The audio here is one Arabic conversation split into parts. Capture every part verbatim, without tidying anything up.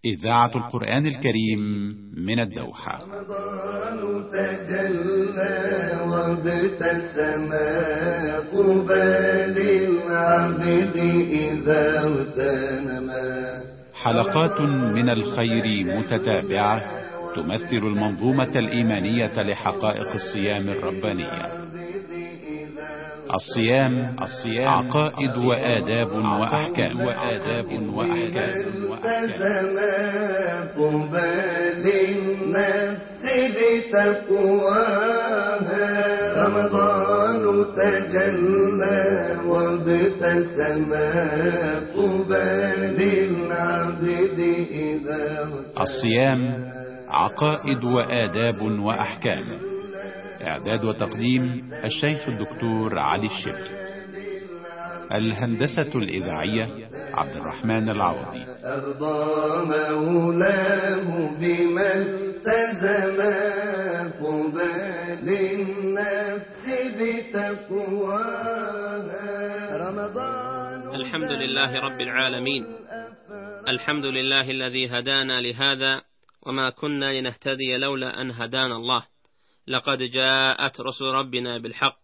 إذاعة القرآن الكريم من الدوحة. رمضان تجلى وابتسم قبال العبد إذا اغتنما. حلقات من الخير متتابعة تمثل المنظومة الإيمانية لحقائق الصيام الربانية. الصيام الصيام عقائد وآداب وأحكام وآداب وأحكام التزم قبال النفس بتقواها. رمضان تجلى وابتسم قبال العبد إذا. الصيام عقائد وآداب وأحكام. إعداد وتقديم الشيخ الدكتور علي الشبل. الهندسة الإذاعية عبد الرحمن العوضي. أرضى مولاه بما التزم قبال النفس بتقواها. رمضان. الحمد لله رب العالمين، الحمد لله الذي هدانا لهذا وما كنا لنهتدي لولا أن هدانا الله. لقد جاءت رسل ربنا بالحق،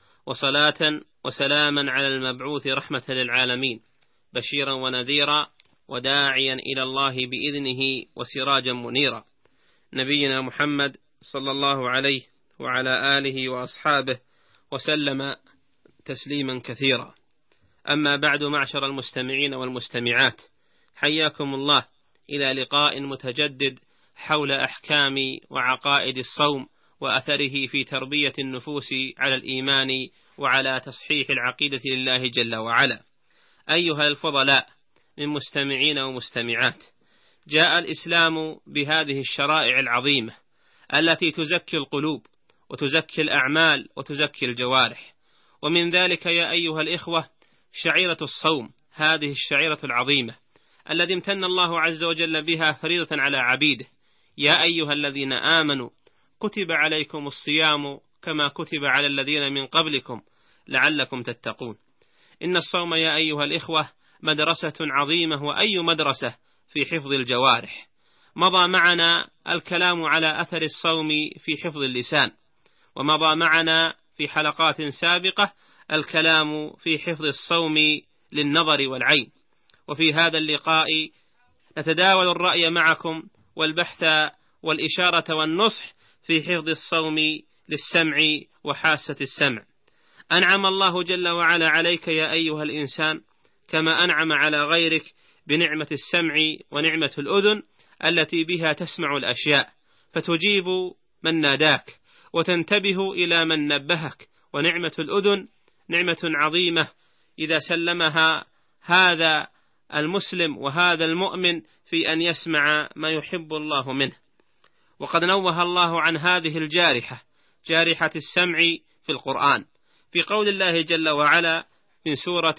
وصلاة وسلاما على المبعوث رحمة للعالمين، بشيرا ونذيرا وداعيا إلى الله بإذنه وسراجا منيرا، نبينا محمد صلى الله عليه وعلى آله وأصحابه وسلم تسليما كثيرا. أما بعد، معشر المستمعين والمستمعات، حياكم الله إلى لقاء متجدد حول أحكام وعقائد الصوم وأثره في تربية النفوس على الإيمان وعلى تصحيح العقيدة لله جل وعلا. أيها الفضلاء من مستمعين ومستمعات، جاء الإسلام بهذه الشرائع العظيمة التي تزكي القلوب وتزكي الأعمال وتزكي الجوارح، ومن ذلك يا أيها الإخوة شعيرة الصوم، هذه الشعيرة العظيمة الذي امتن الله عز وجل بها فريضة على عبيده. يا أيها الذين آمنوا كتب عليكم الصيام كما كتب على الذين من قبلكم لعلكم تتقون. إن الصوم يا أيها الإخوة مدرسة عظيمة، وأي مدرسة في حفظ الجوارح. مضى معنا الكلام على أثر الصوم في حفظ اللسان، ومضى معنا في حلقات سابقة الكلام في حفظ الصوم للنظر والعين. وفي هذا اللقاء نتداول الرأي معكم والبحث والإشارة والنصح في حفظ الصوم للسمع وحاسة السمع. أنعم الله جل وعلا عليك يا أيها الإنسان كما أنعم على غيرك بنعمة السمع ونعمة الأذن التي بها تسمع الأشياء فتجيب من ناداك وتنتبه إلى من نبهك. ونعمة الأذن نعمة عظيمة إذا سلمها هذا المسلم وهذا المؤمن في أن يسمع ما يحب الله منه. وقد نوه الله عن هذه الجارحة، جارحة السمع، في القرآن في قول الله جل وعلا من سورة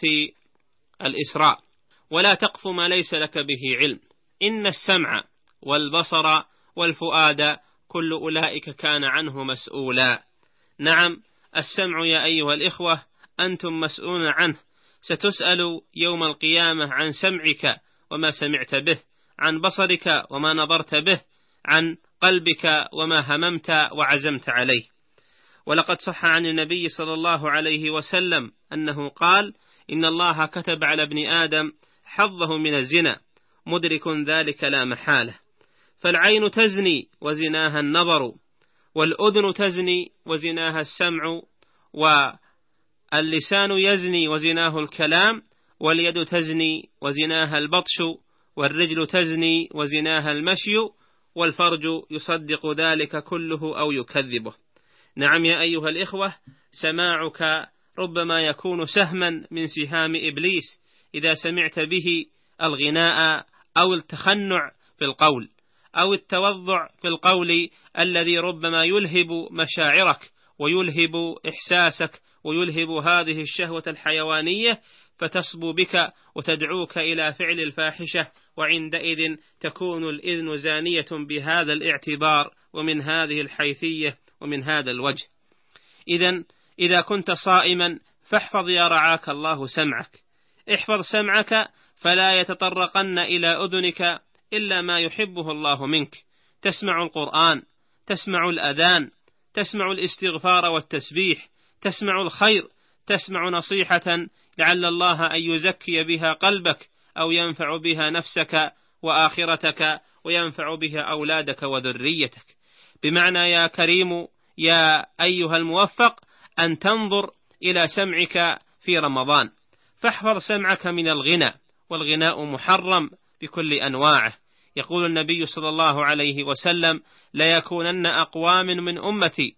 الإسراء: ولا تقف ما ليس لك به علم إن السمع والبصر والفؤاد كل أولئك كان عنه مسؤولا. نعم، السمع يا أيها الإخوة أنتم مسؤولون عنه، ستسأل يوم القيامة عن سمعك وما سمعت به، عن بصرك وما نظرت به، عن قلبك وما هممت وعزمت عليه. ولقد صح عن النبي صلى الله عليه وسلم أنه قال: إن الله كتب على ابن آدم حظه من الزنا، مدرك ذلك لا محالة. فالعين تزني وزناها النظر، والأذن تزني وزناها السمع، واللسان يزني وزناه الكلام، واليد تزني وزناها البطش، والرجل تزني وزناها المشي، والفرج يصدق ذلك كله أو يكذبه. نعم يا أيها الإخوة، سماعك ربما يكون سهما من سهام إبليس إذا سمعت به الغناء أو التخنع في القول أو التوضع في القول الذي ربما يلهب مشاعرك ويلهب إحساسك ويلهب هذه الشهوة الحيوانية، فتصبو بك وتدعوك إلى فعل الفاحشة، وعندئذ تكون الإذن زانية بهذا الاعتبار ومن هذه الحيثية ومن هذا الوجه. إذن إذا كنت صائما فاحفظ يا رعاك الله سمعك، احفظ سمعك فلا يتطرقن إلى أذنك إلا ما يحبه الله منك، تسمع القرآن، تسمع الأذان، تسمع الاستغفار والتسبيح، تسمع الخير، تسمع نصيحة لعل الله أن يزكي بها قلبك أو ينفع بها نفسك وآخرتك وينفع بها أولادك وذريتك. بمعنى يا كريم يا أيها الموفق أن تنظر إلى سمعك في رمضان، فاحفظ سمعك من الغنى، والغناء محرم بكل أنواعه. يقول النبي صلى الله عليه وسلم: ليكونن أقوام من أمتي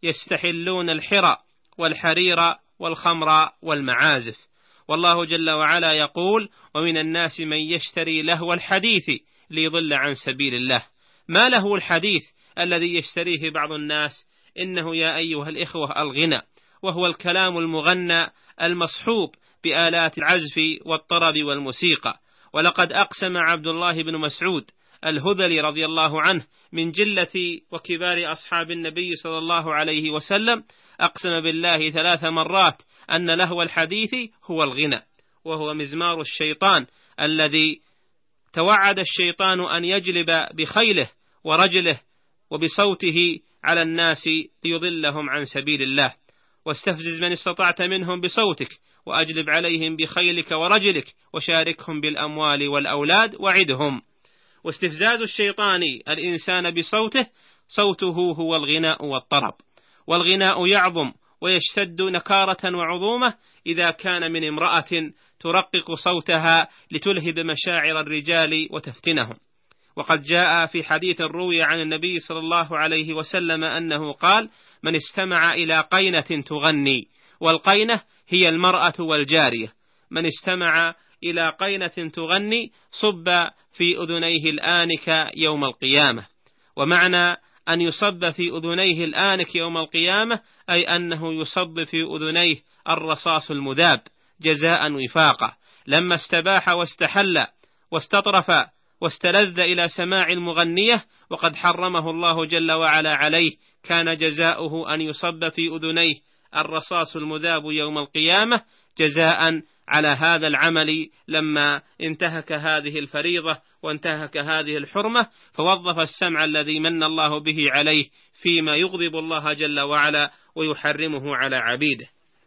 يستحلون الحرى والحرير والخمر والمعازف. والله جل وعلا يقول: ومن الناس من يشتري لهو الحديث ليضل عن سبيل الله. ما لهو الحديث الذي يشتريه بعض الناس؟ إنه يا أيها الإخوة الغنى، وهو الكلام المغنى المصحوب بآلات العزف والطرب والموسيقى. ولقد أقسم عبد الله بن مسعود الهذلي رضي الله عنه من جلة وكبار أصحاب النبي صلى الله عليه وسلم، أقسم بالله ثلاث مرات أن لهو الحديث هو الغنى، وهو مزمار الشيطان الذي توعد الشيطان أن يجلب بخيله ورجله وبصوته على الناس ليضلهم عن سبيل الله. واستفزز من استطعت منهم بصوتك وأجلب عليهم بخيلك ورجلك وشاركهم بالأموال والأولاد وعدهم. واستفزاز الشيطان الإنسان بصوته، صوته هو الغناء والطرب. والغناء يعظم ويشتد نكارة وعظومة إذا كان من امرأة ترقق صوتها لتلهب مشاعر الرجال وتفتنهم. وقد جاء في حديث روي عن النبي صلى الله عليه وسلم أنه قال: من استمع إلى قينة تغني، والقينة هي المرأة والجارية، من استمع إلى قينة تغني صب في أذنيه الآنك يوم القيامة. ومعنى أن يصب في أذنيه الآنك يوم القيامة أي أنه يصب في أذنيه الرصاص المذاب جزاء وفاقا. لما استباح واستحل واستطرف واستلذ إلى سماع المغنية وقد حرمه الله جل وعلا عليه، كان جزاؤه أن يصب في أذنيه الرصاص المذاب يوم القيامة جزاء على هذا العمل لما انتهك هذه الفريضة وانتهك هذه الحرمة، فوظف السمع الذي من الله به عليه فيما يغضب الله جل وعلا ويحرمه على عبيده.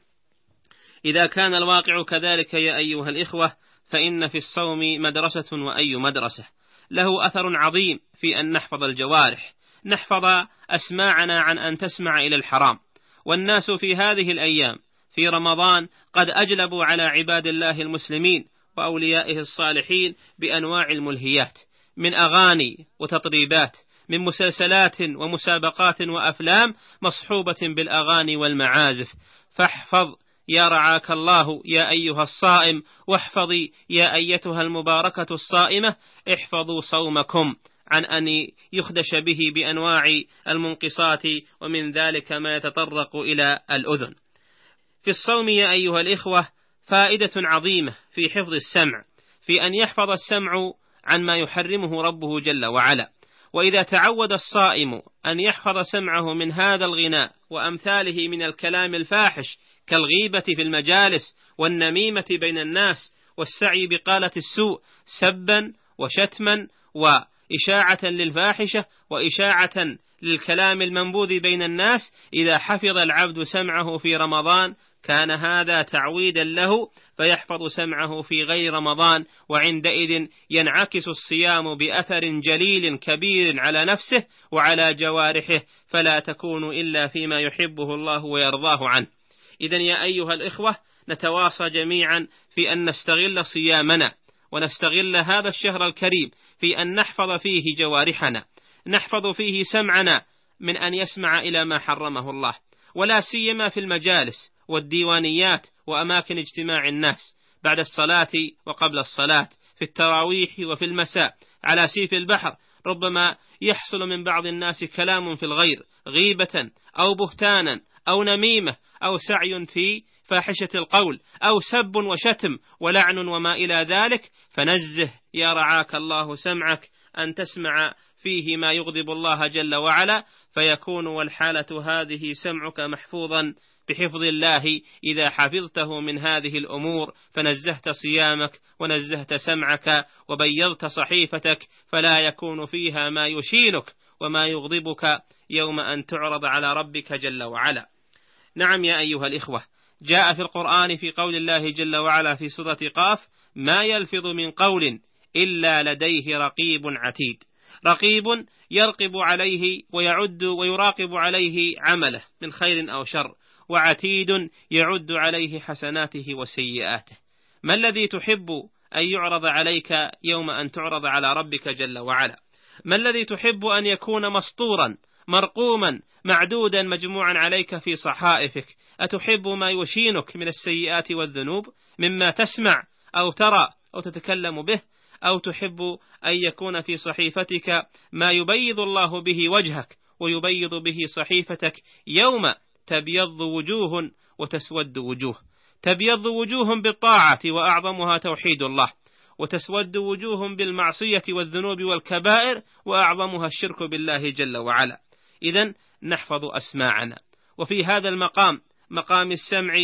إذا كان الواقع كذلك يا أيها الإخوة، فإن في الصوم مدرسة، وأي مدرسة له أثر عظيم في أن نحفظ الجوارح، نحفظ أسماعنا عن أن تسمع إلى الحرام. والناس في هذه الأيام في رمضان قد أجلبوا على عباد الله المسلمين وأوليائه الصالحين بأنواع الملهيات، من أغاني وتطريبات، من مسلسلات ومسابقات وأفلام مصحوبة بالأغاني والمعازف. فاحفظ يا رعاك الله يا أيها الصائم، واحفظي يا أيتها المباركة الصائمة، احفظوا صومكم عن أن يخدش به بأنواع المنقصات، ومن ذلك ما يتطرق إلى الأذن. في الصوم يا أيها الإخوة فائدة عظيمة في حفظ السمع، في أن يحفظ السمع عن ما يحرمه ربه جل وعلا. وإذا تعود الصائم أن يحفظ سمعه من هذا الغناء وأمثاله من الكلام الفاحش كالغيبة في المجالس والنميمة بين الناس والسعي بقالة السوء سبا وشتما وإشاعة للفاحشة وإشاعة للكلام المنبوذ بين الناس، إذا حفظ العبد سمعه في رمضان كان هذا تعويدا له فيحفظ سمعه في غير رمضان، وعندئذ ينعكس الصيام بأثر جليل كبير على نفسه وعلى جوارحه، فلا تكون إلا فيما يحبه الله ويرضاه عنه. إذن يا أيها الإخوة نتواصى جميعا في أن نستغل صيامنا ونستغل هذا الشهر الكريم في أن نحفظ فيه جوارحنا، نحفظ فيه سمعنا من أن يسمع إلى ما حرمه الله، ولا سيما في المجالس والديوانيات وأماكن اجتماع الناس، بعد الصلاة وقبل الصلاة، في التراويح وفي المساء، على سيف البحر. ربما يحصل من بعض الناس كلام في الغير، غيبة أو بهتانا أو نميمة أو سعي في فاحشة القول أو سب وشتم ولعن وما إلى ذلك، فنزه يا رعاك الله سمعك أن تسمع فيه ما يغضب الله جل وعلا، فيكون والحالة هذه سمعك محفوظا بحفظ الله إذا حفظته من هذه الأمور فنزهت صيامك ونزهت سمعك وبيضت صحيفتك، فلا يكون فيها ما يشينك وما يغضبك يوم أن تعرض على ربك جل وعلا. نعم يا أيها الإخوة، جاء في القرآن في قول الله جل وعلا في سورة قاف: ما يلفظ من قول إلا لديه رقيب عتيد. رقيب يرقب عليه ويعد ويراقب عليه عمله من خير أو شر، وعتيد يعد عليه حسناته وسيئاته. ما الذي تحب أن يعرض عليك يوم أن تعرض على ربك جل وعلا؟ ما الذي تحب أن يكون مسطورا مرقوما معدودا مجموعا عليك في صحائفك؟ أتحب ما يشينك من السيئات والذنوب مما تسمع أو ترى أو تتكلم به، أو تحب أن يكون في صحيفتك ما يبيض الله به وجهك ويبيض به صحيفتك يوم تبيض وجوه وتسود وجوه؟ تبيض وجوه بالطاعة وأعظمها توحيد الله، وتسود وجوه بالمعصية والذنوب والكبائر وأعظمها الشرك بالله جل وعلا. إذن نحفظ أسماعنا. وفي هذا المقام، مقام السمع،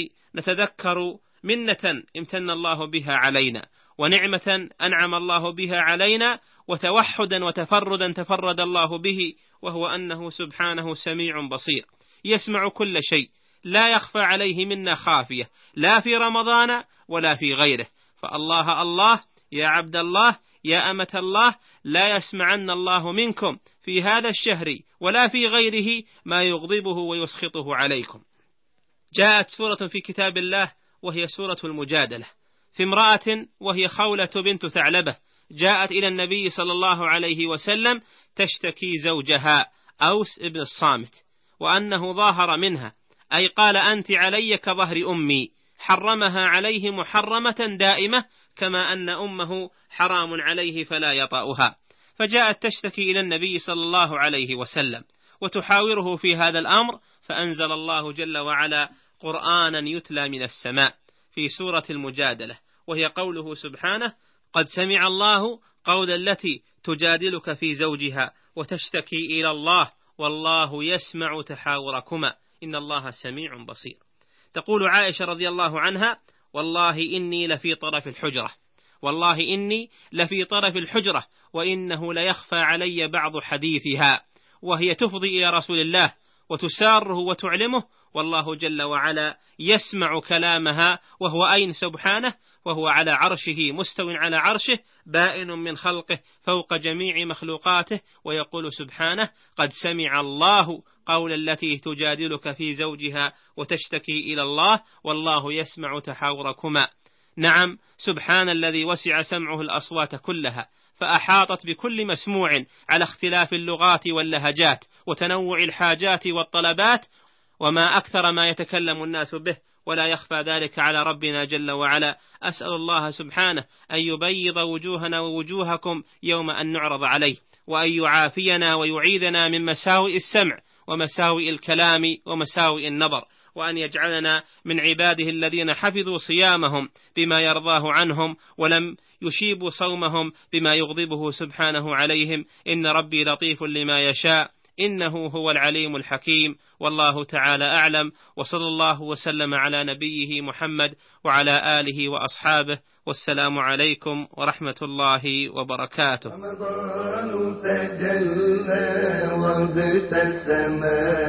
نتذكر منة امتن الله بها علينا، ونعمة أنعم الله بها علينا، وتوحدا وتفردا تفرد الله به، وهو أنه سبحانه سميع بصير يسمع كل شيء، لا يخفى عليه منا خافية، لا في رمضان ولا في غيره. فالله الله يا عبد الله يا أمة الله، لا يسمعن الله منكم في هذا الشهر ولا في غيره ما يغضبه ويسخطه عليكم. جاءت سورة في كتاب الله وهي سورة المجادلة، في امرأة وهي خولة بنت ثعلبة جاءت إلى النبي صلى الله عليه وسلم تشتكي زوجها أوس ابن الصامت، وأنه ظاهر منها، أي قال: أنت علي كظهر أمي، حرمها عليه محرمة دائمة، كما أن أمه حرام عليه فلا يطأها. فجاءت تشتكي إلى النبي صلى الله عليه وسلم وتحاوره في هذا الأمر، فأنزل الله جل وعلا قرآنا يتلى من السماء في سورة المجادلة، وهي قوله سبحانه: قد سمع الله قول التي تجادلك في زوجها وتشتكي إلى الله والله يسمع تحاوركما إن الله سميع بصير. تقول عائشة رضي الله عنها: والله إني لفي طرف الحجرة، والله إني لفي طرف الحجرة وإنه ليخفى علي بعض حديثها، وهي تفضي إلى رسول الله وتساره وتعلمه، والله جل وعلا يسمع كلامها، وهو أين سبحانه؟ وهو على عرشه، مستو على عرشه، بائن من خلقه فوق جميع مخلوقاته، ويقول سبحانه: قد سمع الله قول التي تجادلك في زوجها وتشتكي إلى الله والله يسمع تحاوركما. نعم، سبحان الذي وسع سمعه الأصوات كلها، فأحاطت بكل مسموع على اختلاف اللغات واللهجات وتنوع الحاجات والطلبات، وما أكثر ما يتكلم الناس به، ولا يخفى ذلك على ربنا جل وعلا. أسأل الله سبحانه أن يبيض وجوهنا ووجوهكم يوم أن نعرض عليه، وأن يعافينا ويعيذنا من مساوئ السمع ومساوئ الكلام ومساوئ النظر، وأن يجعلنا من عباده الذين حفظوا صيامهم بما يرضاه عنهم، ولم يشيبوا صومهم بما يغضبه سبحانه عليهم. إن ربي لطيف لما يشاء، إنه هو العليم الحكيم، والله تعالى أعلم، وصلى الله وسلم على نبيه محمد وعلى آله وأصحابه، والسلام عليكم ورحمة الله وبركاته. رمضان تجلى وابتسم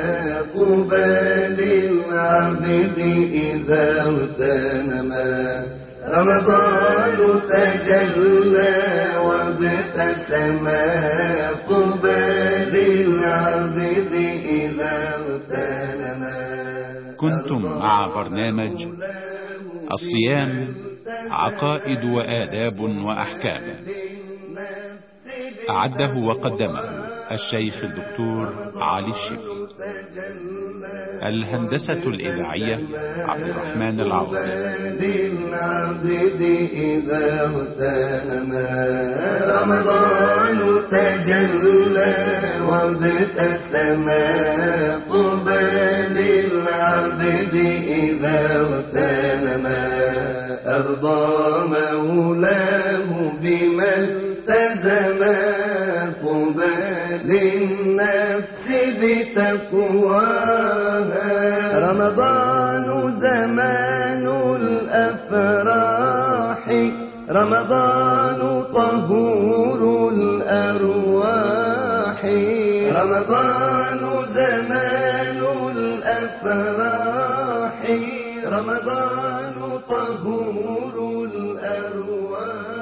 قبال العبد إذا اغتنما، رمضان تجلى وابتسم قبال العبد إذا اغتنما. كنتم مع برنامج الصيام، عقائد وآداب وأحكام، أعده وقدمه الشيخ الدكتور علي الشبلي. الهندسة الإذاعية عبد الرحمن العوضي. رمضان تجلى وابتسم قبال العبد إذا اغتنما، أرضى مولاه بما التزم قبال النفس بتقواها. رمضان زمان الأفراح، رمضان طهور الأرواح، رمضان زمان الأفراح، رمضان طهور الأرواح.